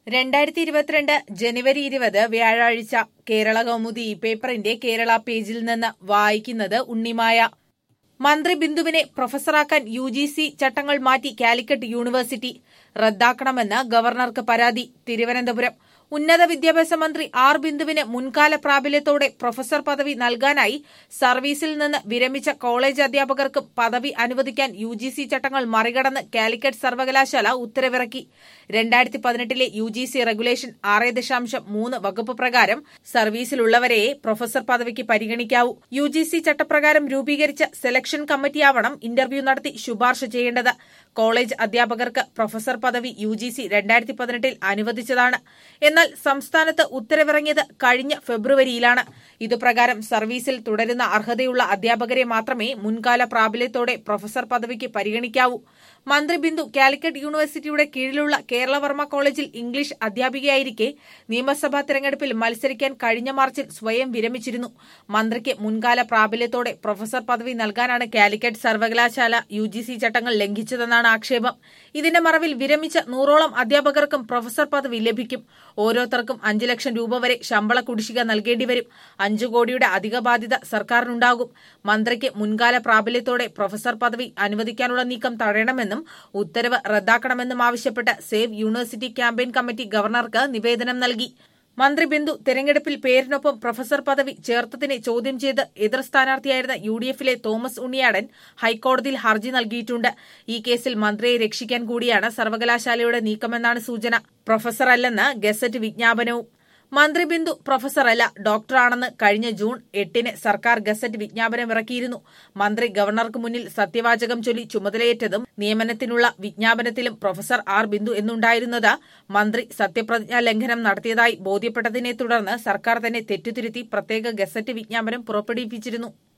2022 ജനുവരി 20 വ്യാഴാഴ്ച കേരള കൗമുദി പേപ്പറിന്റെ കേരള പേജിൽ നിന്ന് വായിക്കുന്നത് ഉണ്ണിമായ. മന്ത്രി ബിന്ദുവിനെ പ്രൊഫസറാക്കാൻ യുജിസി ചട്ടങ്ങൾ മാറ്റി കാലിക്കറ്റ് യൂണിവേഴ്സിറ്റി. റദ്ദാക്കണമെന്ന് ഗവർണർക്ക് പരാതി. തിരുവനന്തപുരം ഉന്നത വിദ്യാഭ്യാസ മന്ത്രി ആർ ബിന്ദുവിന് മുൻകാല പ്രാബല്യത്തോടെ പ്രൊഫസർ പദവി നൽകാനായി സർവീസിൽ നിന്ന് വിരമിച്ച കോളേജ് അധ്യാപകർക്കും പദവി അനുവദിക്കാൻ യുജിസി ചട്ടങ്ങൾ മറികടന്ന് കാലിക്കറ്റ് സർവകലാശാല ഉത്തരവിറക്കി. 2018 യുജിസി റെഗുലേഷൻ 6.3 വകുപ്പ് പ്രകാരം സർവീസിലുള്ളവരെയെ പ്രൊഫസർ പദവിക്ക് പരിഗണിക്കാവൂ. യുജിസി ചട്ടപ്രകാരം രൂപീകരിച്ച സെലക്ഷൻ കമ്മിറ്റിയാവണം ഇന്റർവ്യൂ നടത്തി ശുപാർശ ചെയ്യേണ്ടത്. കോളേജ് അധ്യാപകർക്ക് പ്രൊഫസർ പദവി യുജിസി 2018 അനുവദിച്ചതാണ്. എന്നാൽ സംസ്ഥാനത്ത് ഉത്തരവിറങ്ങിയത് കഴിഞ്ഞ ഫെബ്രുവരിയിലാണ്. ഇതുപ്രകാരം സർവീസിൽ തുടരുന്ന അർഹതയുള്ള അധ്യാപകരെ മാത്രമേ മുൻകാല പ്രാബല്യത്തോടെ പ്രൊഫസർ പദവിക്ക് പരിഗണിക്കാവൂ. മന്ത്രി ബിന്ദു കാലിക്കറ്റ് യൂണിവേഴ്സിറ്റിയുടെ കീഴിലുള്ള കേരളവർമ്മ കോളേജിൽ ഇംഗ്ലീഷ് അധ്യാപികയായിരിക്കെ നിയമസഭാ തെരഞ്ഞെടുപ്പിൽ മത്സരിക്കാൻ കഴിഞ്ഞ മാർച്ചിൽ സ്വയം വിരമിച്ചിരുന്നു. മന്ത്രിക്ക് മുൻകാല പ്രാബല്യത്തോടെ പ്രൊഫസർ പദവി നൽകാനാണ് കാലിക്കറ്റ് സർവകലാശാല യുജിസി ചട്ടങ്ങൾ ലംഘിച്ചതെന്നാണ് ആക്ഷേപം. ഇതിന്റെ മറവിൽ വിരമിച്ച 100ഓളം അധ്യാപകർക്കും പ്രൊഫസർ പദവി ലഭിക്കും. ഓരോരുത്തർക്കും 5 ലക്ഷം രൂപ വരെ ശമ്പള കുടിശ്ശിക നൽകേണ്ടി വരും. 5 കോടിയുടെ അധിക ബാധ്യത സർക്കാരിനുണ്ടാകും. മന്ത്രിക്ക് മുൻകാല പ്രാബല്യത്തോടെ പ്രൊഫസർ പദവി അനുവദിക്കാനുള്ള നീക്കം തടയണമെന്നും ഉത്തരവ് റദ്ദാക്കണമെന്നും ആവശ്യപ്പെട്ട് സേവ് യൂണിവേഴ്സിറ്റി ക്യാമ്പയിൻ കമ്മിറ്റി ഗവർണർക്ക് നിവേദനം നൽകി. മന്ത്രി ബിന്ദു തെരഞ്ഞെടുപ്പിൽ പേരിനൊപ്പം പ്രൊഫസർ പദവി ചേർത്തതിനെ ചോദ്യം ചെയ്ത് എതിർ സ്ഥാനാർത്ഥിയായിരുന്ന യുഡിഎഫിലെ തോമസ് ഉണ്ണിയാടൻ ഹൈക്കോടതിയിൽ ഹർജി നൽകിയിട്ടുണ്ട്. ഈ കേസിൽ മന്ത്രിയെ രക്ഷിക്കാൻ കൂടിയാണ് സർവകലാശാലയുടെ നീക്കമെന്നാണ് സൂചന. പ്രൊഫസറല്ലെന്ന് ഗസറ്റ് വിജ്ഞാപനവും. മന്ത്രി ബിന്ദു പ്രൊഫസറല്ല, ഡോക്ടറാണെന്ന് കഴിഞ്ഞ ജൂൺ 8 സർക്കാർ ഗസറ്റ് വിജ്ഞാപനം ഇറക്കിയിരുന്നു. മന്ത്രി ഗവർണർക്ക് മുന്നിൽ സത്യവാചകം ചൊല്ലി ചുമതലയേറ്റതും നിയമനത്തിനുള്ള വിജ്ഞാപനത്തിലും പ്രൊഫസർ ആർ ബിന്ദു എന്നുണ്ടായിരുന്നത് മന്ത്രി സത്യപ്രതിജ്ഞാ ലംഘനം നടത്തിയതായി ബോധ്യപ്പെട്ടതിനെ തുടർന്ന് സർക്കാർ തന്നെ തെറ്റുതിരുത്തി പ്രത്യേക ഗസറ്റ് വിജ്ഞാപനം പുറപ്പെടുവിപ്പിച്ചിരുന്നു.